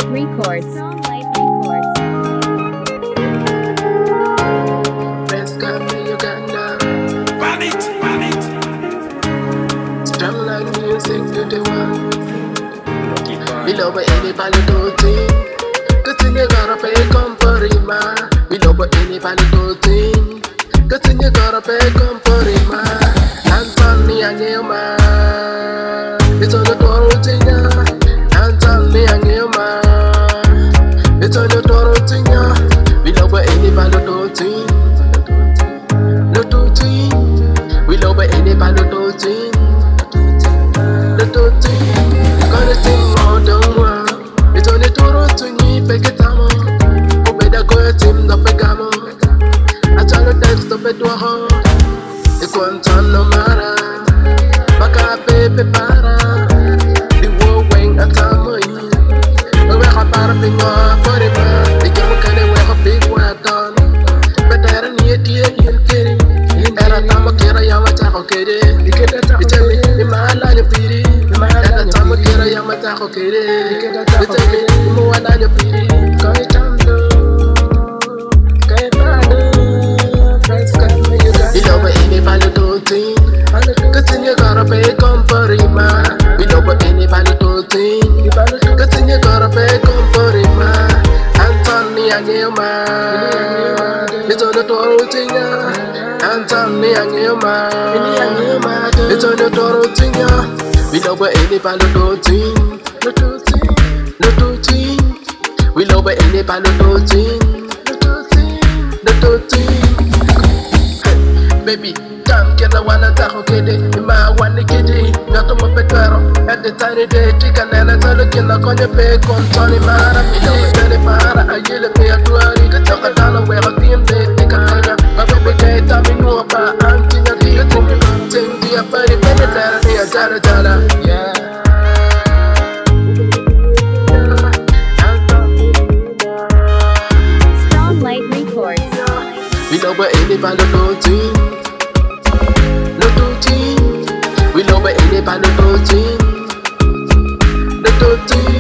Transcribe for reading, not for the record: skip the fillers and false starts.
Records. Best got me Uganda. Run it, run it. Strong like music, you the one. Below by anybody do thing. Cause in you gotta pay comparima. Below by anybody do thing. Cause in you gotta pay comparima. Anthony and you man. It's on the door thing. Anthony and you man. It's on the door thing. Below by anybody do thing. No do thing. Below by anybody do thing. Gonna sing more than one. It's only two roads to me, Peketamo. Obeda go a team, no pegamo. I try to dance to Pedro. The Quantan no mara. Baka baby para. The war wing at Tamoy. We were a parapingo for the man. The young can wear a big weapon. But I don't need to get kidding. Era Tamakera Yamata, okay. It's a Himalayan piri. Era Tamakera Yamata, okay. It's a Himalayan piri. You know what anybody do thing. Cause in you gotta pay comparima. You know what anybody do thing. Cause in you gotta pay comparima. Anthony and you man. It's on the door thing. Anthony and you man. It's on the door thing. We know what anybody do thing. No do thing. We know what anybody do thing. No do thing. Baby, come get the one that's okay. My one kitty, not on my pedro. At the tiny day, chicken and a looking like on your pay, con Tony Mara. You know, it's very para. I get a pay a tour. The talk a dollar where a team they take a tiger. My baby can't tell me no about Auntie Nadia. Sing the party, penny, Jara. Yeah. Strong Light Records. We know where anybody do thing. No do thing. We know where anybody do thing. No do thing.